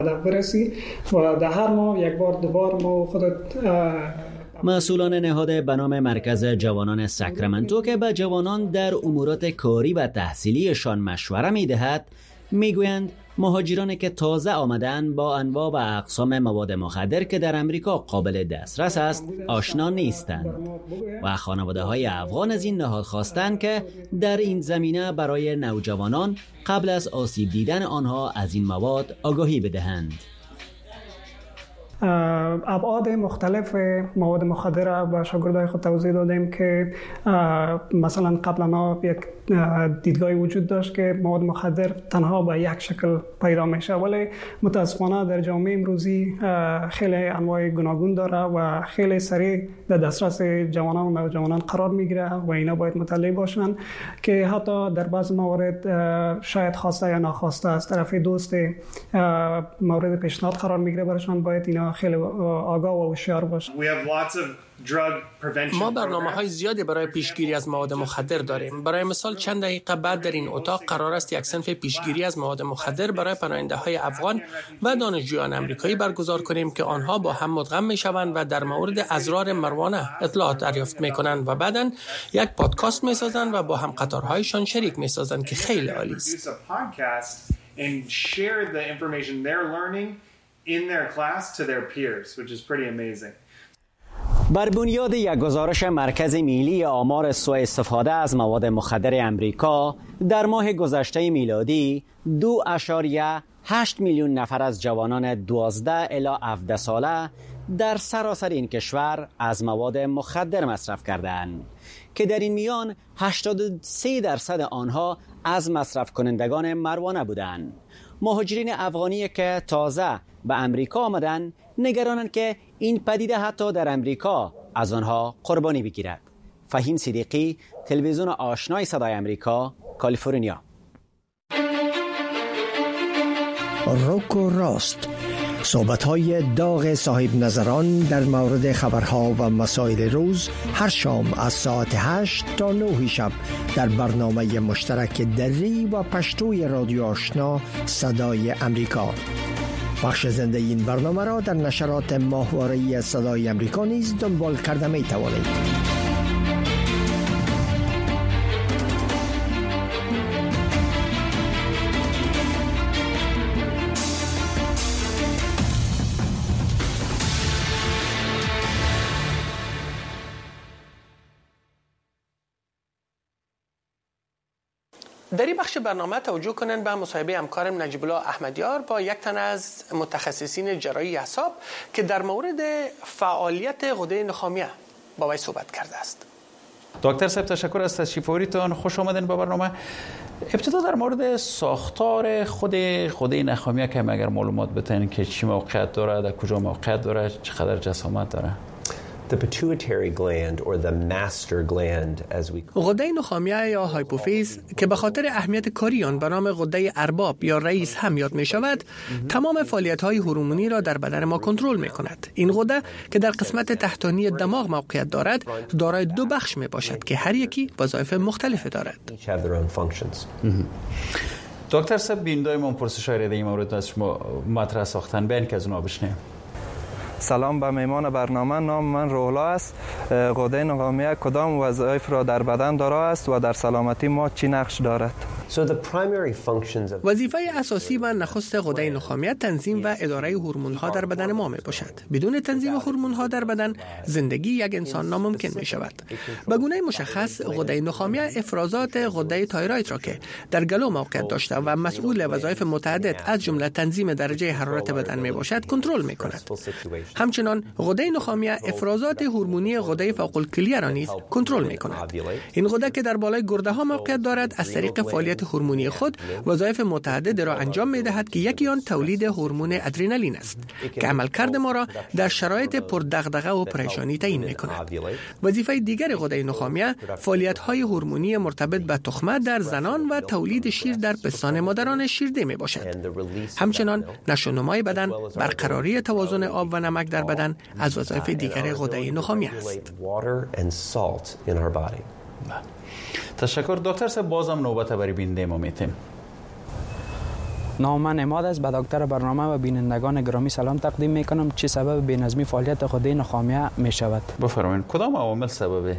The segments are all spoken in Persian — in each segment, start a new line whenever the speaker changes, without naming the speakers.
برسی و در هر ماه یک بار دوبار ما خودت
مسئولان نهاد به نام مرکز جوانان ساکرامنتو که به جوانان در امورات کاری و تحصیلیشان مشوره می‌دهد میگویند مهاجرانی که تازه آمدن با انواع و اقسام مواد مخدر که در امریکا قابل دسترس است آشنا نیستند و خانواده‌های افغان از این نهاد خواستند که در این زمینه برای نوجوانان قبل از آسیب دیدن آنها از این مواد آگاهی بدهند.
ابعاد مختلف مواد مخدر به شاگردای خود توضیح دادیم که مثلا قبلا ما یک دیدگاهی وجود داشت که مواد مخدر تنها به یک شکل پیدا میشه، ولی متاسفانه در جامعه امروزی خیلی انواع گوناگون داره و خیلی سریع در دسترس جوانان و نوجوانان قرار میگیره و اینا باید مطلع باشن که حتی در بعض موارد شاید خواسته یا ناخواسته از طرف دوست مورد پیشنهاد قرار میگیره براشون، باید اینا خیلی آگاه و هوشیار باشن.
ما برنامه‌های زیادی برای پیشگیری از مواد مخدر داریم. برای مثال چند دقیقه بعد در این اتاق قرار است یک صنف پیشگیری از مواد مخدر برای پناهنده‌های افغان و دانشجویان آمریکایی برگزار کنیم که آنها با هم مدغم می‌شوند و در مورد اضرار مروانه اطلاعات دریافت می‌کنند و بعداً یک پادکست می‌سازند و با هم قطارهایشان شریک می‌سازند که خیلی عالی است.
بر بنیاد یک گزارش مرکز ملی آمار سوء استفاده از مواد مخدر امریکا در ماه گذشته میلادی 2.8 میلیون نفر از جوانان 12 الی 17 ساله در سراسر این کشور از مواد مخدر مصرف کردند که در این میان 83% آنها از مصرف کنندگان مروانه بودند. مهاجرین افغانی که تازه به امریکا آمدند نگرانند که این پدیده حتی در امریکا از آنها قربانی بگیرد. فهیم صدیقی، تلویزیون آشنای صدای امریکا، کالیفرنیا.
روک و راست، صحبت‌های داغ صاحب نظران در مورد خبرها و مسائل روز هر شام از ساعت 8 تا 9 شب در برنامه مشترک دری و پشتوی رادیو آشنا صدای امریکا. بخش زنده این برنامه را در نشرات ماهواره‌ای صدای امریکا نیز دنبال کرده می توانید.
در این بخش برنامه توجه کنند به مصاحبه همکارم نجیب الله احمدیار با یک تن از متخصصین جراحی اعصاب که در مورد فعالیت غده نخامیه با وی صحبت کرده است.
دکتر صاحب تشکر از تشریف آوریدتان، خوش آمدین به برنامه. ابتدا در مورد ساختار خود غده نخامیه که اگر معلومات بدین که چی موقعیت داره، در کجا موقعیت داره، چقدر جسامت داره؟
The pituitary gland or the master gland as we
غده نخامیه یا هایپوفیز که به خاطر اهمیت کاری آن به نام غده ارباب یا رئیس هم یاد می شود، تمام فعالیت‌های هورمونی را در بدن ما کنترل می کند. این غده که در قسمت تحتانی دماغ موقعیت دارد، دارای دو بخش می باشد که هر یکی وظایف مختلفی دارد.
دکتر صاحب بیننده‌های ما پرسش‌های در این مورد از شما مطرح ساختن، بین که از اونها بشنویم.
سلام به میمان برنامه، نام من روح‌الله است. غده نخامیه کدام وظایف را در بدن دارا است و در سلامتی ما چی نقش دارد؟
وظیفه اساسی و نخست غده نخامیه تنظیم و اداره هورمون‌ها در بدن ما می باشد. بدون تنظیم هورمون‌ها در بدن زندگی یک انسان ناممکن می شود. به گونه مشخص غده نخامیه افرازات غده تایروید را که در گلو موقعیت داشته و مسئول وظایف متعدد از جمله تنظیم درجه حرارت بدن می باشد کنترل می کند. همچنان غده نخامیه افرازات هورمونی غده فوق الکلیه را نیز کنترل می کند. این غده که در بالای گرده ها موقعیت دارد از طریق فعالیت هورمونی خود وظایف متعدد را انجام می دهد که یکی آن تولید هورمون ادرنالین است که عملکرد ما را در شرایط پردغدغه و پریشانی تعیین می کند. وظیفه دیگر غده نخامیه فعالیت های هورمونی مرتبط به تخمه در زنان و تولید شیر در پستان مادران شیرده می باشد. همچنان نشو و نمای بدن، برقراری توازن آب و نمک در بدن از وظایف دیگر غده نخامیه است.
تشکر دکتر صاحب، بازم نوبت برای بیننده ما میتیم.
نام من عماد است. به دکتر برنامه و بینندگان گرامی سلام تقدیم میکنم. چه سبب بی‌نظمی فعالیت غده نخامیه می شود؟
بفرمایید کدام عوامل سبب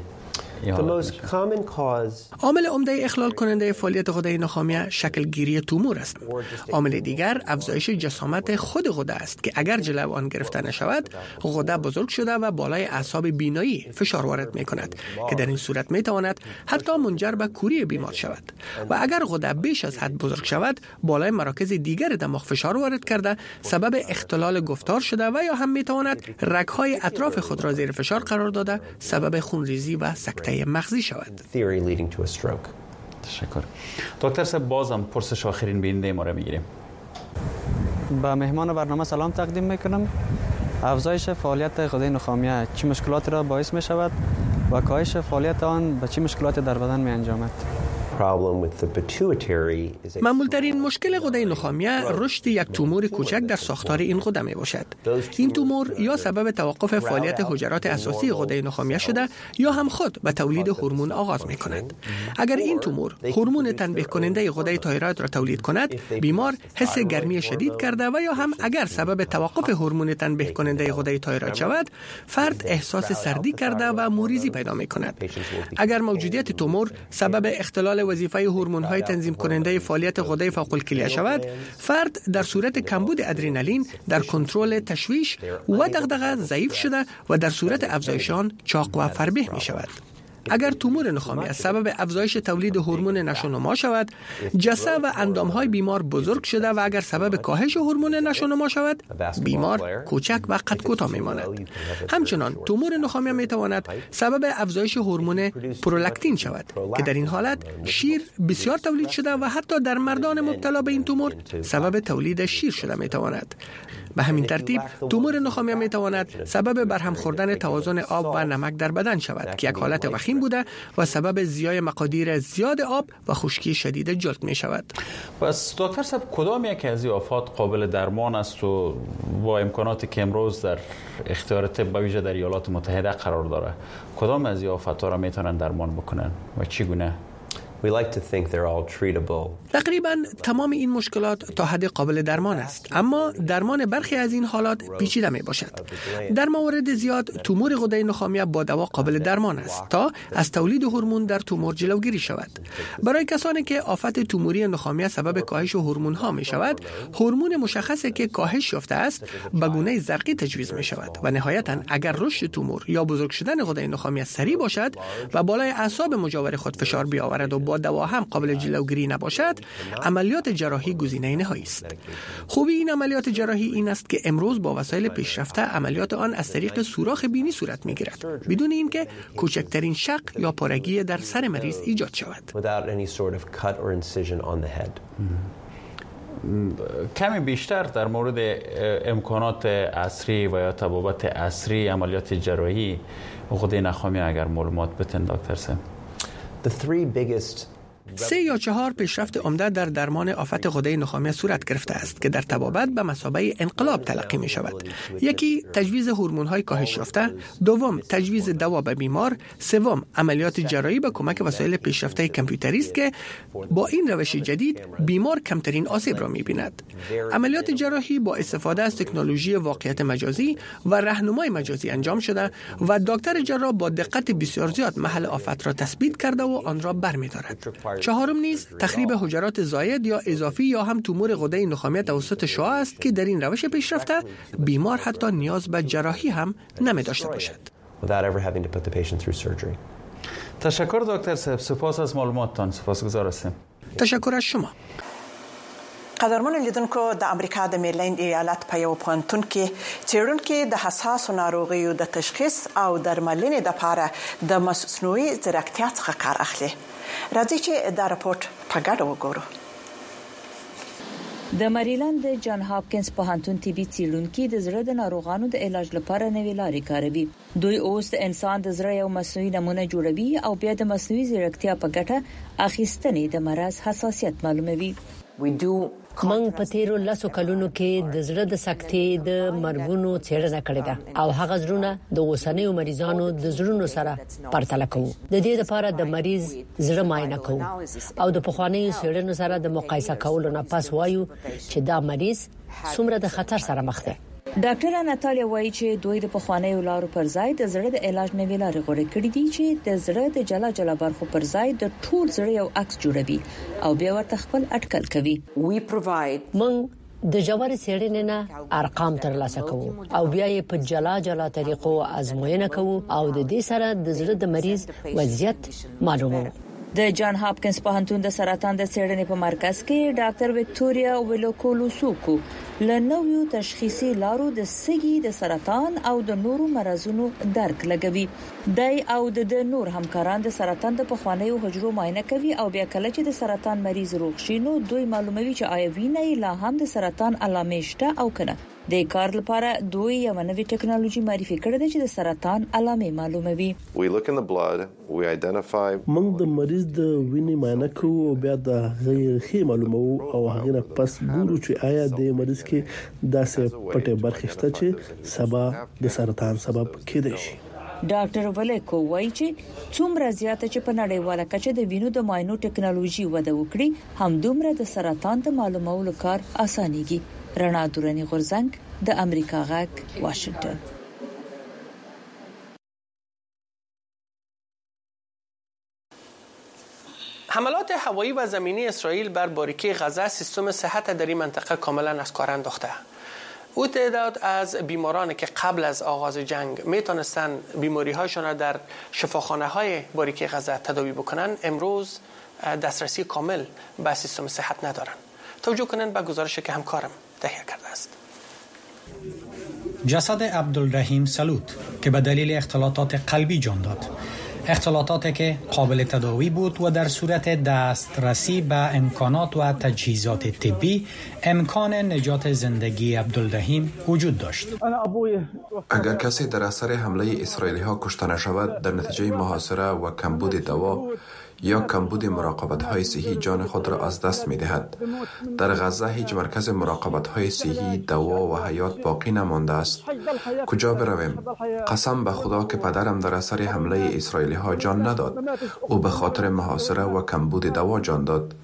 عامل عمده اخلال کننده فعالیت غده نخامیه شکل گیری تومور است. عامل دیگر افزایش جسامت خود غده است که اگر جلو آن گرفته نشود غده بزرگ شده و بالای اعصاب بینایی فشار وارد می کند که در این صورت می تواند حتی منجر به کوری بیمار شود و اگر غده بیش از حد بزرگ شود بالای مراکز دیگر دماغ فشار وارد کرده سبب اختلال گفتار شده و یا هم می تواند رگ‌های اطراف خود را زیر فشار قرار داده سبب خونریزی و سکته مغزی شود.
تشکر. دکتر صاحب بازم پرسش آخرین بیننده ما را میگیریم.
به مهمان برنامه سلام تقدیم میکنم. افزایش فعالیت غده نخامیه چه مشکلاتی را باعث می شود و کاهش فعالیت آن به چه مشکلاتی در بدن می انجامد؟
معمولترین مشکل غده نخامیه رشد یک تومور کوچک در ساختار این غده می باشد. این تومور یا سبب توقف فعالیت حجرات اساسی غده نخامیه شده یا هم خود به تولید هورمون آغاز می کند. اگر این تومور هورمون تنبیه کننده غده تایروید را تولید کند، بیمار حس گرمی شدید کرده و یا هم اگر سبب توقف هورمون تنبیه کننده غده تایروید شود، فرد احساس سردی کرده و موریزی پیدا می کند. اگر موجودیت تومور سبب اختلال وظیفه هورمون‌های تنظیم کننده فعالیت غده فوق الکلیه شود، فرد در صورت کمبود ادرنالین در کنترل تشویش و دغدغه ضعیف شده و در صورت افزایش آن چاق و فربه می شود. اگر تومور نخامی از سبب افزایش تولید هورمون نشونما شود، جسه و اندامهای بیمار بزرگ شده و اگر سبب کاهش هورمون نشونما شود، بیمار کوچک و قد کوتاه میماند. همچنان تومور نخامی میتواند سبب افزایش هورمون پرولاکتین شود که در این حالت شیر بسیار تولید شده و حتی در مردان مبتلا به این تومور سبب تولید شیر شده میتواند. به همین ترتیب تومور نخامی میتواند سبب برهم خوردن توازن آب و نمک در بدن شود که یک حالت وخیم بوده و سبب زیای مقادیر زیاد آب و خشکی شدید جلد می شود.
پس دکتر صاحب کدام یک از این آفات قابل درمان است و با امکاناتی که امروز در اختیار طب ویژه در ایالات متحده قرار داره کدام از این آفات ها را میتونن درمان بکنن و چگونه؟
تقریبا تمام این مشکلات تا حد قابل درمان است، اما درمان برخی از این حالات پیچیده می باشد. در موارد زیاد تومور غده نخامیه با دوا قابل درمان است تا از تولید هورمون در تومور جلوگیری شود. برای کسانی که آفت توموری نخامیه سبب کاهش هورمون ها می شود، هورمون مشخصی که کاهش یافته است به گونه زرقی تجویز می شود و نهایتا اگر رشد تومور یا بزرگ شدن غده نخامیه سریع باشد و بالای اعصاب مجاور خود فشار بیاورد و با دوا هم قابل جلوگیری نباشد، عملیات جراحی گزینه نهایی است. خوبی این عملیات جراحی این است که امروز با وسایل پیشرفته عملیات آن از طریق سوراخ بینی صورت می‌گیرد بدون اینکه کوچکترین شق یا پارگی در سر مریض ایجاد شود.
کمی بیشتر در مورد امکانات عصری و یا طبابت عصری عملیات جراحی غده نخامی اگر معلومات بتن دکتر صاحب.
3 یا 4 پیشرفت عمده در درمان آفت غده نخامی صورت گرفته است که در طبابت به مثابه انقلاب تلقی می شود. یکی تجویز هورمون‌های کاهش یافته، دوم تجویز دوا به بیمار، سوم عملیات جراحی به کمک وسایل پیشرفته کامپیوتری است که با این روش جدید بیمار کمترین آسیب را می‌بیند. عملیات جراحی با استفاده از تکنولوژی واقعیت مجازی و راهنمای مجازی انجام شده و دکتر جراح با دقت بسیار زیاد محل آفت را تثبیت کرده و آن را برمی‌دارد. چهارم نیز تخریب حجرات زائد یا اضافی یا هم تومور غده نخامی توسط شعاع است که در این روش پیشرفته بیمار حتی نیاز به جراحی هم نمی داشته باشد.
تشکر دکتر صاحب، سپاس از معلوماتتان. سپاسگزار هستیم.
تشکر از شما.
قدرمن لیدونکو د امریکا د میرلند ایالت په یو پوهنتون کې څېړونکي د حساسو ناروغیو د تشخیص او درملنې لپاره د مصنوعي ځیرکتیا څخه کار اخلي. راځئ چې دا راپورټ په ګډه وګورو.
د مریلند د جان هاپکینز پوهنتون طبي څېړونکي د زړه د ناروغانو د علاج لپاره نوې لارې کاروي. دوی اوس د انسان د زړه یو مصنوعي نمونه جوړوي او بیا د مصنوعي ځیرکتیا په ګټه اخیستنې د مرض حساسیت معلوموي.
موږ په تیرو 10 کلونو کې د زړه د سکتې د مرګونو څېړنه کړې ده او هغه زړونه د اوسنیو مریضانو د زړونو سره پرتله کوو. د دې لپاره د مریض زړه معاینه کوو او د پخوانیو څېړنو سره د مقایسه کولو نه پس وایو چې دا مریض څومره د خطر سره مخ دی.
ډاکټر اناتالیا وایي چې دوی د پخوانیو لارو پر ځای د زړه د علاج نوې لارې غوړې کړې دي چې د زړه د جلا برخو پر ځای د ټول زړه یو عکس جوړوي او بیا ورته خپل اټکل کوي.
موږ د جوړې څېړنې نه ارقام ترلاسه کوو او بیا یې په جلا طریقو ازموینه کوو او د دې سره د زړه د مریض وضعیت معلوموو.
د جان هاپکینز پوهنتون د سرطان د څېړنې په مرکز کې ډاکټر وکټوریا ویلوکولوسوکو لنویو تشخیصي لارو د سږي د سرطان او د نورو مرزونو درک لګوي. دای او د نور همکاران د سرطان د پخوانیو حجرو معاینه کوي او بیا کله چې د سرطان مریض روغ شي نو دوی معلوموي چې آیا وینه یې لا هم د سرطان علامې شته او کنه. د کار لپاره دوی یو نوې ټکنالوژي معرفي کړې ده چې د سرطان علامې معلوموي.
موږ د مریض د وینې معاینه کوو او بیا د غیر معلومو او هغه نه پس ګورو چې آیا د مریض کې داسې پټه برخه شته چې سبا د سرطان سبب کېدای شي.
ډاکټر ولیکو وایي چې څومره زیاته چې په نړیواله کچه د وینو د معاینو ټکنالوژي وده وکړي همدومره د سرطان د معلومولو کار اسانيږي. رڼا دورانی غورزنګ د امریکا غاک واشنگټن.
حملات هوایی و زمینی اسرائیل بر باریکه غزه سیستم صحت در این منطقه کاملا از کار انداخته. او تعداد از بیمارانی که قبل از آغاز جنگ میتونستن بیماری هایشان را در شفاخانه های باریکه غزه تداوی بکنن امروز دسترسی کامل به سیستم صحت ندارن. توجه کنن به گزارشی که همکارم تهیه کرده است.
جسد عبدالرحیم سلوت که به دلیل اختلالات قلبی جان داد، اختلالاتی که قابل تداوی بود و در صورت دسترسی به امکانات و تجهیزات طبی امکان نجات زندگی عبدالرحیم وجود داشت.
اگر کسی در اثر حمله اسرائیلی ها کشته نشود در نتیجه محاصره و کمبود دوا یا کمبود مراقبت های صحی جان خود را از دست می دهد. در غزه هیچ مرکز مراقبت های صحی، دوا و حیات باقی نمانده است. کجا برویم؟ قسم به خدا که پدرم در اثر حمله اسرائیلی ها جان نداد. او به خاطر محاصره و کمبود دوا جان داد.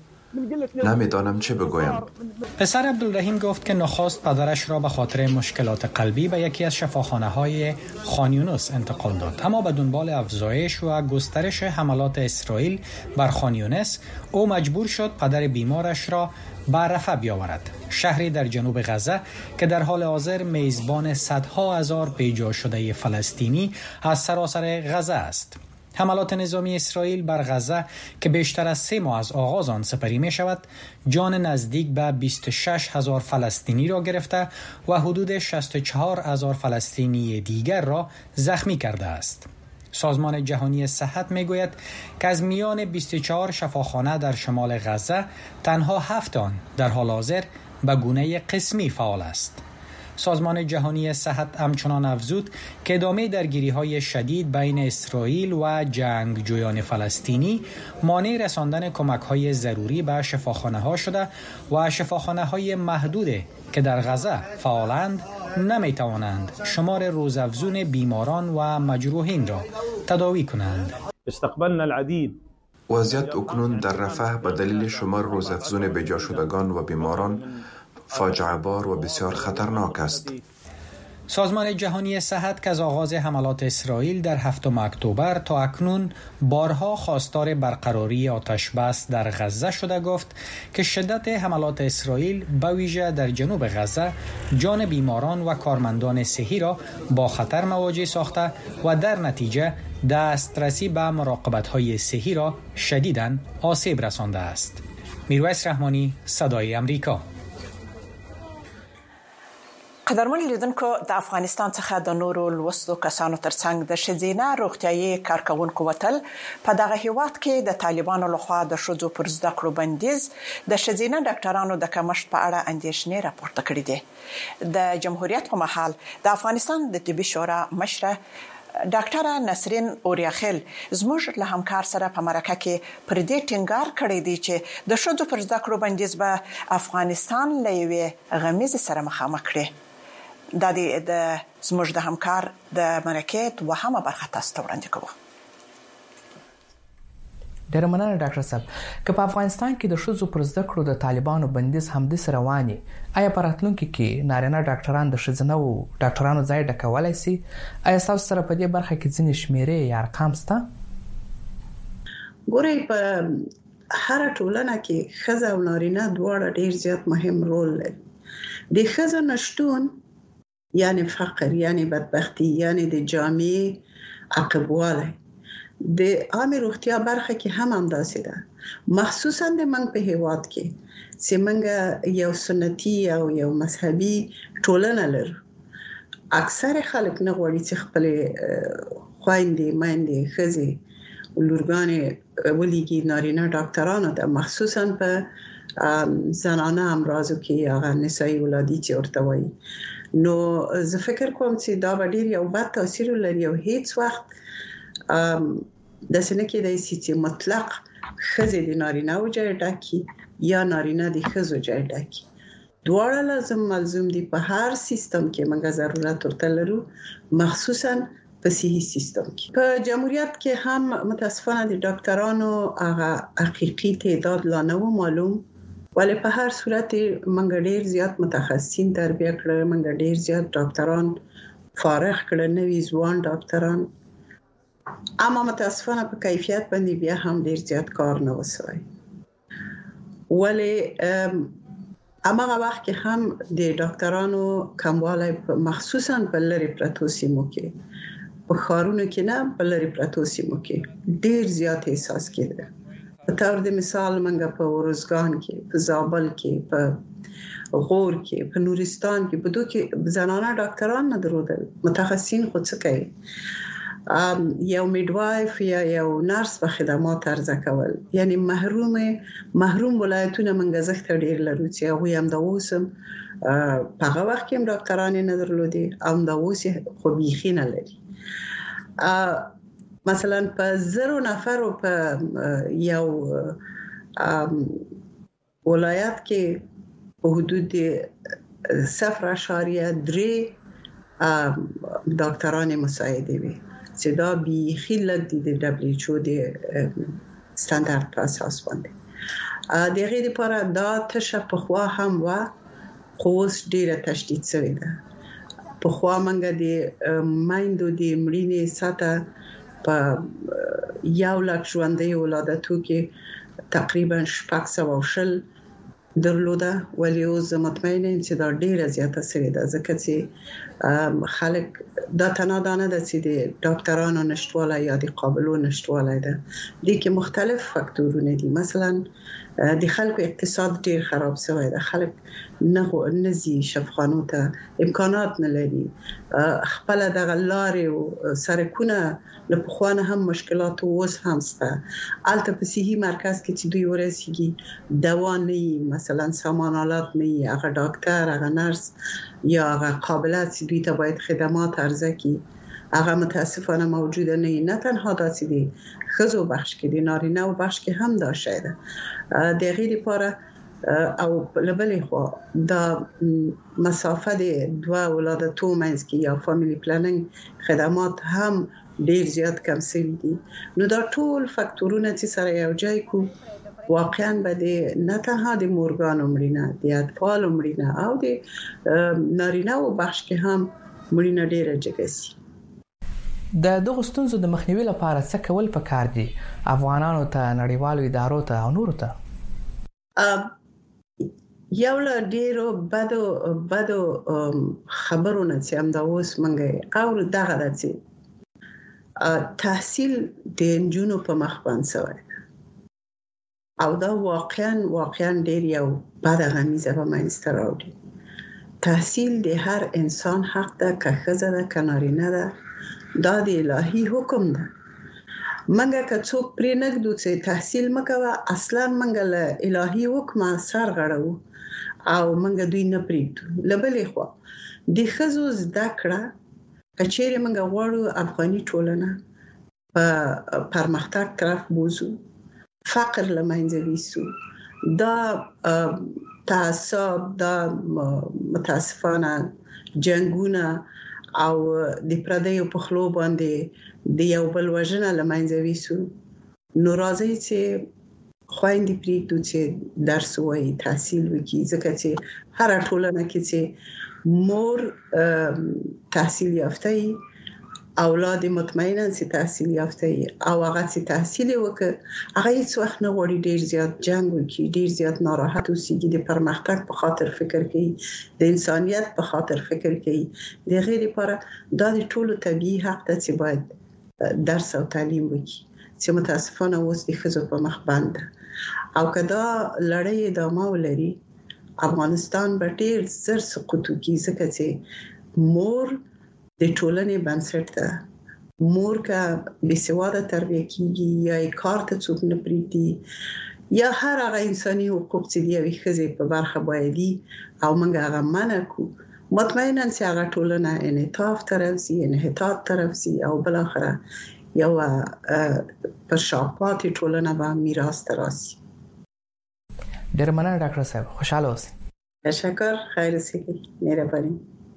نمیدانم چه بگویم.
پسر عبدالرحیم گفت که نخست پدرش را به خاطر مشکلات قلبی به یکی از شفاخانه‌های خان یونس انتقال داد، اما به دنبال افزایش و گسترش حملات اسرائیل بر خان یونس او مجبور شد پدر بیمارش را به رفح بیاورد، شهری در جنوب غزه که در حال حاضر میزبان صدها هزار پیجا شده فلسطینی از سراسر غزه است. حملات نظامی اسرائیل بر غزه که بیشتر از 3 ماه از آغاز آن سپری می شود جان نزدیک به 26,000 فلسطینی را گرفته و حدود 64,000 فلسطینی دیگر را زخمی کرده است. سازمان جهانی صحت می گوید که از میان 24 شفاخانه در شمال غزه تنها 7 آن در حال حاضر به گونه قسمی فعال است. سازمان جهانی صحت همچنان افزود که ادامه درگیری‌های شدید بین اسرائیل و جنگجویان فلسطینی مانع رساندن کمک‌های ضروری به شفاخانه‌ها شده و شفاخانه‌های محدود که در غزه فعالند نمی‌توانند شمار روزافزون بیماران و مجروحین را تداوی کنند.
استقبلنا العديد. وضعیت اکنون در رفح به دلیل شمار روزافزون بجا شدگان و بیماران فاجعه بار و بسیار خطرناک است.
سازمان جهانی صحت که از آغاز حملات اسرائیل در 7 اکتبر تا اکنون بارها خواستار برقراری آتش بس در غزه شده گفت که شدت حملات اسرائیل به ویژه در جنوب غزه جان بیماران و کارمندان صحی را با خطر مواجه ساخته و در نتیجه دسترسی به مراقبت‌های صحی را شدیداً آسیب رسانده است. میرویس رحمانی، صدای امریکا.
قدرمن لیدونکو د افغانستان څخه د نورو لوستو کسانو ترڅنګ د ښځینه روغتیايي کارکونکو وتل په دغه هیواد کې د طالبانو لخوا د ښځو پر زده کړو بندیز د ښځینه ډاکټرانو د کمښت په اړه اندېښنې راپورته کړې دي. د جمهوریت په مهال د افغانستان د طبي شورا مشره ډاکټر نسرین اوریاخیل زموږ له همکار سره په مرکه کې پر دې ټینګار کړی دی چې د ښځو پر زده کړو بندیز به افغانستان له یوې غمیزې سره مخامخ کړي. دا د زموږ د همکار د مرکه دوهمه برخه تاسو ته وړاندې کوو.
ډېر مننه ډاکټر صاحب. که په افغانستان کې د ښځو پر زده کړو د طالبانو بندیز همداسې رواني، آیا په راتلونکي کې نارینه ډاکټران د ښځینه ډاکټرانو ځای ډکولای شي؟ آیا تاسو سره په دې برخه کې ځینې شمیرې یا ارقام شته؟
ګورئ، په هر ټولنه کې ښځه او نارینه دواړه ډېر زیات مهم رول لري. د ښځو نشټون یعنی فقر، یعنی بدبختی، یعنی د جامعې عقبواله د عامه روغتیا برخه کې هم همداسې ده. مخصوصا د منګ په هیواد کې چې منګ یو سنتي او یو مذهبي ټولنه لرو. اکثر خلک نه غواړي چې خپل خويندې، مېندې، ښځې لورګانې ولېږي نارینه ډاکټرانو ته، مخصوصا په زنانه امراضو کې هغه نسایي ولادي چې ورته وایي. نو زه فکر کوم چې دا به ډېر یو بد تاثیر لري او هیڅ وخت د سینه کې د سيتي مطلق ښځې د نارینه او جای ډاکي یا نارینه د ښځو جای ډاکي. دواړه لازم دي په هر سیستم کې موږ ضرورت ورته لرو، مخصوصا په صحي سیستم کې. په جمهوریت کې هم متاسفانه د ډاکټرانو هغه حقيقي تعداد لا نه معلوم، ولی په هر صورت موږ ډیر زیات متخصصین تربیه کړل، موږ ډیر زیات ډاکټران فارغ کړل، نوي ځوان ډاکټران، اما متاسفانه په کیفیت باندې بیا هم ډیر زیات کار نه وسوي. ولی هغه وخت کې هم د ډاکټرانو کموالی مخصوصا په لری پرتو سیمو کې، په ښارونو کې نه، په لری پرتو سیمو کې ډیر زیات احساس کېده. په تور د مثال منګه په ورزګان کې، په زابل کې، په غور کې، په نورستان کې، په دوه کې زنانه ډاکټران نه درلودل. متخصصین خو څه کوي؟ یو میډوایف یا یو نرس په خدمات ارزه کول، یعنی محروم ولایتونه منګه زخت ډیر لرو چې هغه هم د اوسم په هغه وخت کې هم ډاکټران نه درلودي، هم د اوس خو بيخي نه لري. مثلا په 0 نفر په یو ولایت کې په حدود 0.3 ډاکټران مساعده وي چې دا بيخي لږ دي د WHO د ستاندرد په اساس باندې. د غیر لپاره دا تشه په خوا هم و قوس ډیره تشدید شوی ده. په خوا منګه د مایندو د مړینې ساته په 1,00,000 ژوندۍ ولادتو کې تقریبا 620 درلوده، ولی اوس مطمئن یم چې دا ډیره زیاته شوې ده، ځکه چې خلک دا تنادانه ده چې د ډاکټرانو نشټواله یا د قابلو نشټواله ده. دي کې مختلف فاکتورونه دي. مثلا د خلکو اقتصاد ډیر خراب شوی ده، خلک نه زی شفاخانو ته امکانات نه لري، خپل د غلارې او سرکونه له پخوانه هم مشکلات اوس هم شته. البته په صحي مرکز کې چې دوی ورسیږي دوا نه، مثلا سامان آلات نه، هغه ډاکټر، هغه نرس یا هغه قابلیت چې دوی ته باید خدمات عرضه کړي هغه متاسفانه موجوده نه تنها داسې دي ښځو بخش کې دي، نارینه او بخش کې هم دا شی ده. د غیر لپاره او لبلې خو دا مسافه د دوه ولادتو منځ کې یا فامیلی پلانینګ خدمات هم ډیر زیات کم شوي دي. نو دا ټول فاکتورونه چې سره یو ځای کو واقعا به نه تنها د مورګانو مړینه، د اطفالو مړینه او د نارینه او بخش کې هم مړینه ډیره جګه شي.
د دغه ستونزو د مخنیوي لپاره څه کول پکار دي افغانانو ته، نړیوالو ادارو ته او نورو ته؟ یو له ډیرو بدو خبرونه چې هم دا اوس منګه او دغه د تحصیل د نجونو په مخ باندې شوی او دا واقعا ډیر یو بد غمیزه په منځته راوړي. تحصیل د هر انسان حق ده، که ښځه ده که نارینه ده، دا د الهي حکم ده. منګه که څوک پرې نږدو چې تحصیل مکوه، اصلا منګه له الهي حکم سر غړو او منګه دوی نه پریږدو. لبلې خو د ښځو زده کړه
کچېرې موږ غواړو افغاني ټولنه په پرمختګ طرف بوزو، فقر له منځه ویسو، دا تعصب، دا متاسفانه جنگونه او د پردیو په خلو باندې د یو بل وژنه له منځه ویسو. نو راځي چې خويندې پرېږدو چې درس وایي، تحصیل وکړي، ځکه چې هر ټولنه کې چې مور تحصیل یافته وي، اولاد مطمئنا چې تحصیل یافته وي او هغه چې تحصیل وکړي، هغه هیڅ وخت نه غواړي ډیر زیات جنگ وکړي، ډیر زیات ناراحت اوسېږي، د پرمختګ په خاطر فکر کوي، د انسانیت په خاطر فکر کوي. د غیر لپاره دا د ټولو طبيعي حق ده چې باید درس او تعلیم وکړي، چې متاسفانه اوس د ښځو په مخ بند ده. او کدا لړۍ ادامه ولري، افغانستان به ډیر زر سقوط وکړي، ځکه چې مور د ټولنې بنسټ ده. مور که بېسواده تربیه کیږي یا کار ته څوک نه پرېږدي، یا هر هغه انساني حقوق چې د یوې ښځې په برخه بایدي او موږ هغه منع کړو، مطمئنا چې هغه ټولنه انعطاف ته راځي، انحطاط ته راځي او بالاخره یو پر شا پاتې ټولنه به میراث ته راسي.
ډېره مننه ډاکټر صاحب، خوشاله اوسئ.
تشکر، خیر اوسئ، مهرباني.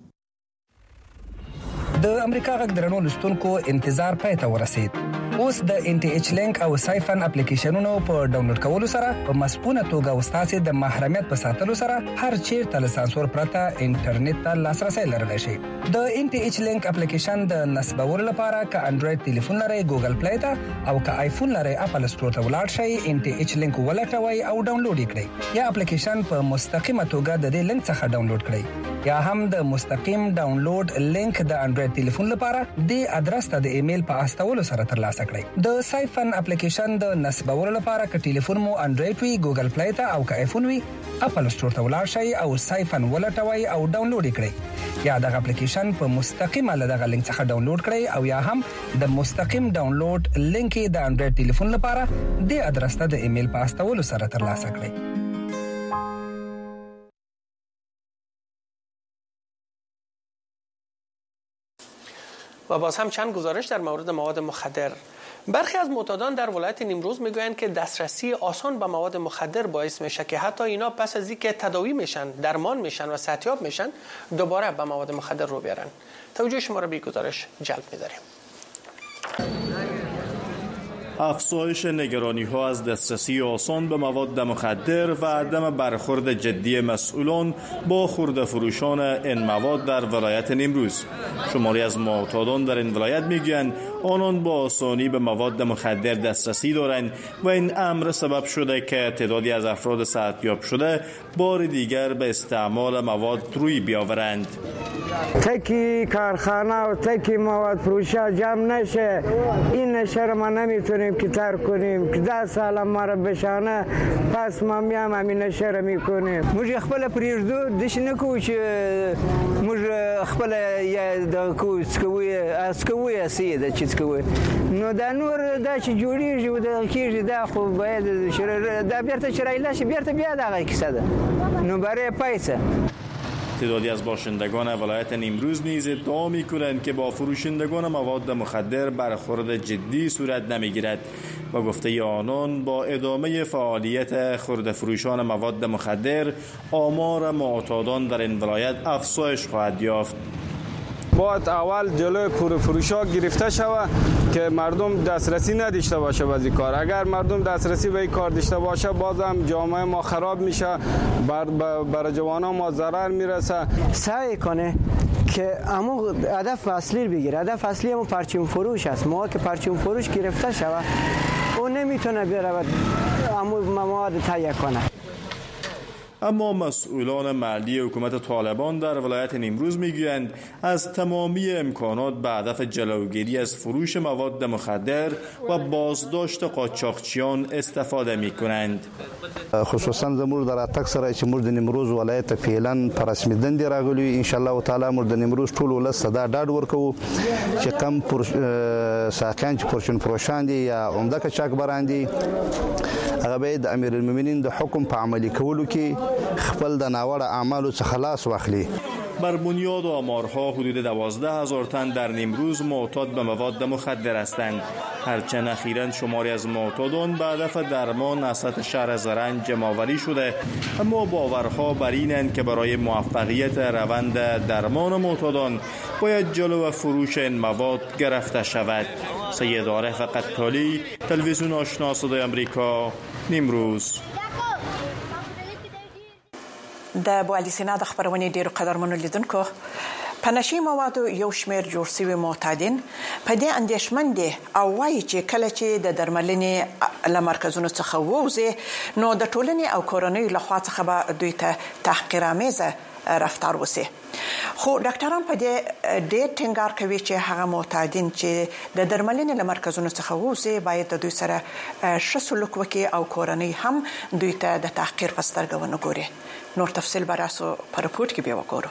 د امریکا غږ درنو لستونکو انتظار پای ته ورسید. اوس د NTH لینک او سایفن اپلیکیشنونو په ډاونلوډ کولو سره په مسپونه توګه وستاسي د محرمیت په ساتلو سره هر چیرته له سانسور پرته انټرنیټ ته لاسرسي لرلی شي. د NTH لینک اپلیکیشن د نصبولو لپاره ک انډراید ټلیفون لرئ ګوګل پلی ته او ک آیفون لرئ اپل سټور ته ولاړ شئ، NTH لینک ولټوئ او ډاونلوډ کړئ، یا اپلیکیشن په مستقیمه توګه د دې لینک څخه ډاونلوډ کړئ، یا هم د مستقیم ډاونلوډ لینک د انډراید ټلیفون لپاره د ادرس ته د ایمیل په استولو سره ترلاسه کړئ. د سایفن اپلیکیشن د نصبولو لپاره ک ټلیفون مو انډراید وي ګوګل پلی ته او ک آیفون وي اپل سټور ته ولاړ شئ او سایفن ولټوئ او ډاونلوډ کړئ، یا دغه اپلیکیشن په مستقیمه له دغه لینک څخه ډاونلوډ کړئ، او یا هم د مستقیم ډاونلوډ لینک د انډراید ټلیفون لپاره د ادرس ته د ایمیل په استولو سره ترلاسه کړئ.
و باز هم چند گزارش در مورد مواد مخدر. برخی از معتادان در ولایت نیمروز میگویند که دسترسی آسان به مواد مخدر باعث میشه که حتی اینا پس از اینکه تداوی میشن، درمان میشن و صحتیاب میشن، دوباره به مواد مخدر رو بیارن. توجه شما را به گزارش جلب می‌داریم.
افزایش نگرانی‌ها از دسترسی آسان به مواد مخدر و عدم برخورد جدی مسئولان با خرده فروشان این مواد در ولایت نیمروز. شماری از معتادان در این ولایت میگویند آنان با آسانی به مواد مخدر دسترسی دارند و این امر سبب شده که تعدادی از افراد صحتیاب شده بار دیگر به استعمال مواد روی بیاورند.
تکی کارخانه و تکی مواد فروشا جمع نشه، این نشه رو ما نمیتونیم که ترک کنیم که 10 سال ما رو بشانه، پس ما میام همین نشه رو میکنیم. موږ خپل پریږدو دش نکو چې موږ خپل یا د کو سکوي اسکوي اسید چې سکوي نو دا نور دا چې جوړیږي او د کیږي دا خو باید دا بیرته چرایلا شي بیرته بیا دغه کیسه ده نو برای پیسه.
تعدادی از باشندگان ولایت نیمروز نیز ادعا می‌کنند که با فروشندگان مواد مخدر برخورد جدی صورت نمی‌گیرد و گفته آنان با ادامه فعالیت خرده فروشان مواد مخدر آمار معتادان در این ولایت افزایش خواهد یافت.
باید اول جلوی فروشا گرفته شود که مردم دسترسی نداشته باشه به این کار. اگر مردم دسترسی به این کار داشته باشه بازم جامعه ما خراب میشه، بر جوانان ما ضرر میرسه.
سعی کنه که امو هدف اصلی بگیره. هدف اصلی همون پرچم فروش است. ما که پرچم فروش گرفته شود اون نمیتونه برود امو مواد تهیه کنه.
اما مسئولان محلی حکومت طالبان در ولایت نیمروز میگویند از تمامی امکانات به هدف جلوگیری از فروش مواد مخدر و بازداشت قاچاقچیان استفاده میکنند.
خصوصا زموږ د راتګ سره چې موږ د نیمروز ولایت فعلا پر رسمي دندې راغلي، ان شاء الله تعالی موږ د نیمروز ټول ولس ته ډاډ ورکوو چې کم ساکان چې پرچون فروشان دي یا عمده قاچاقبران دي هغه باید د امیرالمؤمنین د حکم په عملي کولو کې خپل د ناوړه اعمالو څخه خلاص واخلي.
بر بنیاد آمارها حدود 12,000 تن در نیمروز معتاد به مواد مخدر هستند. هرچند اخیراً شماری از معتادان به هدف درمان از شهر زرنج جمع‌آوری شده، اما باورها بر اینند که برای موفقیت روند درمان معتادان باید جلو فروش این مواد گرفته شود. سید عارف قطالی، تلویزیون آشنا صدای آمریکا، نیمروز.
د بوالی سینا د خبرونې ډیرو قدرمنو لیدونکو په نشي موادو یو شمېر جوړ شوي معتادین په دې اندېښمن دي او وایي چې کله چې د درملنې له مرکزونو څخه ووځي نو د ټولنې او کورنۍ لخوا څخه به دوی ته تحقیرآمیزه رفتار وشي. خو ډاکټران په دې ډېر ټینګار کوي چې هغه معتادین چې د درملنې له مرکزونو څخه ووځي باید د دوی سره ښه سلوک وکړي او کورنۍ هم دوی ته د تحقیر په سترګه ونه ګوري. نور تفصیل به راسو په رپورټ کې بیا وګورو.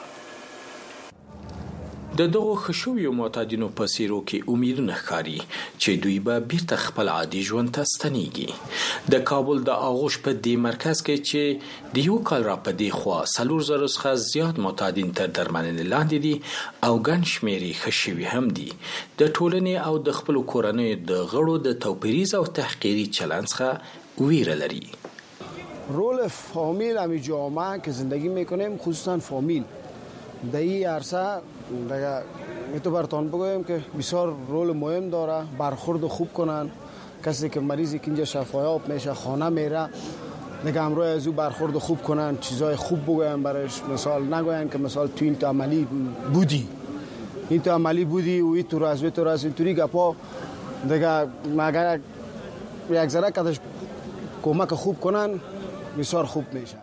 د دغو خشویو معتادینو په څیرو کې امیدونه ښکاري چې دوی به بیرته خپل عادي ژوند ته ستنیږي. د کابل د آغوش په دې مرکز کې چې د یو کال را په دې خوا 4,000 څخه زیات معتادین تر درملنې لاندې دي او ګڼ شمېر یې خشوي هم دي. د ټولنې او د خپلو کورنیو د غړو د توپیریز او تحقیري چلند څخه ویره لري.
رول فامیل همی جامعه که زندگی میکنیم، خصوصا فامیل در این عرصه تو براتون بگویم که بسیار رول مهم داره. برخورد خوب کنن، کسی که مریضی که اینجا شفایاب میشه خانه میره دیگه همراه از او برخورد خوب کنن، چیزای خوب بگویم برایش، مثال نگوین که مثال تو این تو عملی بودی، این تو عملی بودی و این تو راز اینطوری گپا دیگه مگر یک ذره کدش کمک خوب کنن بسیار خوب میشه.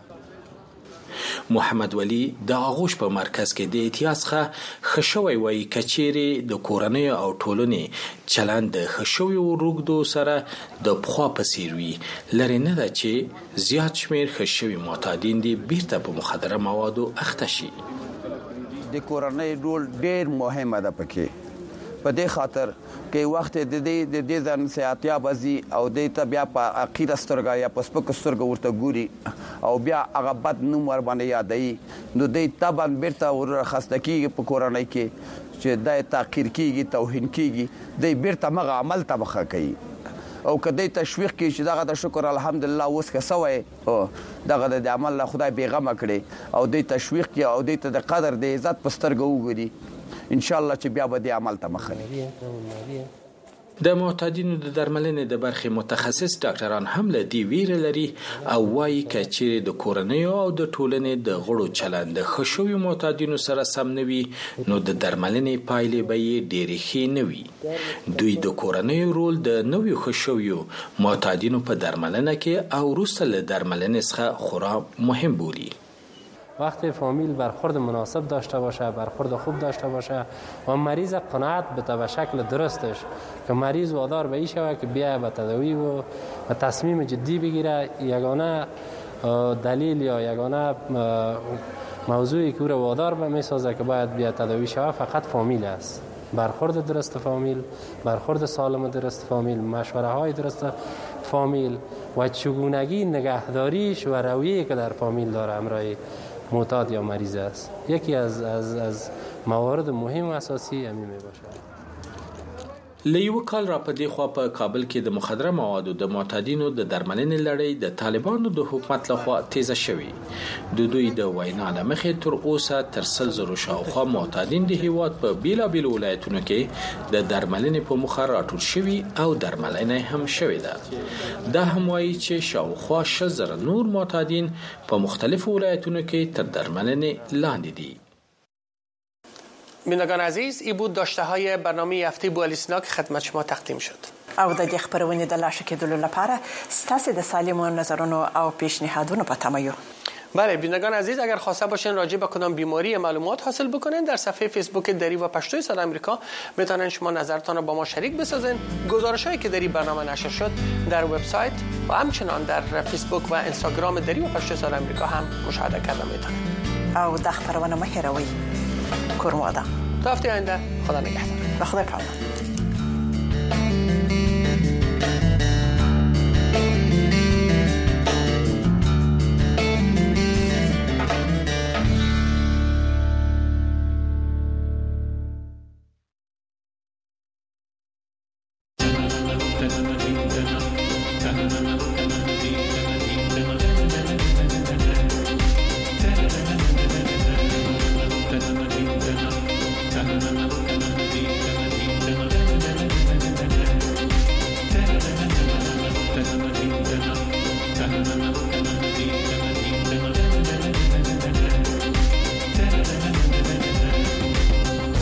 محمد ولی د آغوش په مرکز کې د احتیاط څخه خشوي وای کچيري د کورنۍ او ټولنې چلند د خشوي ورګدو سره د پخوا پسیروي لري نه ده چې زیات شمیر خشوي معتادین دي بیرته په مخدره موادو اخته شي.
د کورنۍ رول ډیر مهمه ده پکې په دې خاطر کې وخت د دې ځان سیاتیا بزي او د ته بیا په اخیره سترګا یا په سپک سترګا ورته ګوري او بیا هغه بد نوم ور باندې یادای نو د تبان بیرته ورخصته کیږي په کورنۍ کې چې د تحقیر کیږي توهین کیږي د بیرته مغه عمل تبخه کوي او کدی تشویق کی چې دغه د شکر الحمدلله اوس که سوې دغه د عمل له خدای بیغمه کړي او د تشویق کی او د ته د قدر د عزت پسترګو وګوري ان شاء الله چې بیا به د عمل ته مخني.
د معتادینو د درملنې د برخې متخصص ډاکټران هم له دې ویره لري او وایي که چیرې د کورنۍ او د ټولنې د غړو چلند د خشوي معتادینو سره سم نه وي نو د درملنې پایلې به یې ډېرې ښې نه وي. دوی د کورنۍ رول د نویو خشویو معتادینو په درملنه کې او وروسته له درملنې څخه خورا مهم بولي.
وقتی فامیل برخورد مناسب داشته باشه، برخورد خوب داشته باشه و مریض قناعت بده به شکل درستش که مریض وادار به این شود که بیا به تداوی و تصمیم جدی بگیره، یگانه دلیل یا یگانه موضوعی که او را وادار به میسازه که باید بیا تداوی شود فقط فامیل است. برخورد درست فامیل، برخورد سالم درست فامیل، مشوره های درست فامیل و چگونگی نگهداریش و رویه‌ای که در فامیل داره همراه معتاد یا مریض است. یکی از موارد مهم و اساسی همین می باشه.
له یو کال را په دې خوا په کابل کې د مخدره موادو د معتادینو د درملنې لړۍ د طالبانو د حکومت لخوا تیزه شوې. د دوی د وینا له مخې تر اوسه تر 100,000 شاوخوا معتادین د هیواد په بیلابیلو ولایتونو کې د درملنې په موخه راټول شوي او درملنه هم شوې ده. دا هم وایي چې شاوخوا 60,000 نور معتادین په مختلفو ولایتونو کې تر درملنې لاندې دي.
بینندگان عزیز، این بود داشته های برنامه هفته بوالی سینا که خدمت شما تقدیم شد.
او د دې خبرونې د لا ښه کېدلو لپاره ستاسو د سالمو نظرونو او پیشنهادونو په تمه یو.
بله بینندگان عزیز، اگر خواسته باشین راجع به کدام بیماری معلومات حاصل بکنین در صفحه فیسبوک دری و پشتوی صدای آمریکا میتونین شما نظرتان رو با ما شریک بسازین. گزارش‌هایی که در این برنامه نشر شد در وبسایت و همچنان در فیسبوک و اینستاگرام دری و پشتوی صدای آمریکا هم مشاهده کردن میتونین.
او د خبرونه مه هېروئ. کورمو ده.
تا هفته آینده خدا نگهدار.
به خدای پامان.